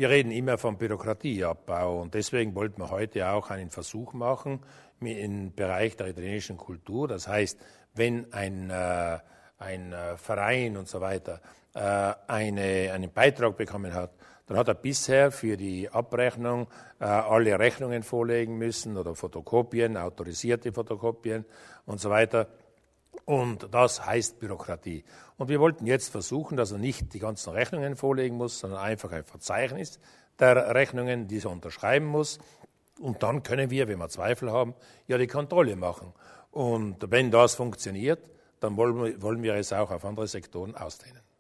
Wir reden immer vom Bürokratieabbau und deswegen wollten wir heute auch einen Versuch machen im Bereich der italienischen Kultur. Das heißt, wenn ein Verein und so weiter einen Beitrag bekommen hat, dann hat er bisher für die Abrechnung alle Rechnungen vorlegen müssen oder Fotokopien, autorisierte Fotokopien und so weiter. Und das heißt Bürokratie. Und wir wollten jetzt versuchen, dass er nicht die ganzen Rechnungen vorlegen muss, sondern einfach ein Verzeichnis der Rechnungen, die er unterschreiben muss. Und dann können wir, wenn wir Zweifel haben, ja die Kontrolle machen. Und wenn das funktioniert, dann wollen wir es auch auf andere Sektoren ausdehnen.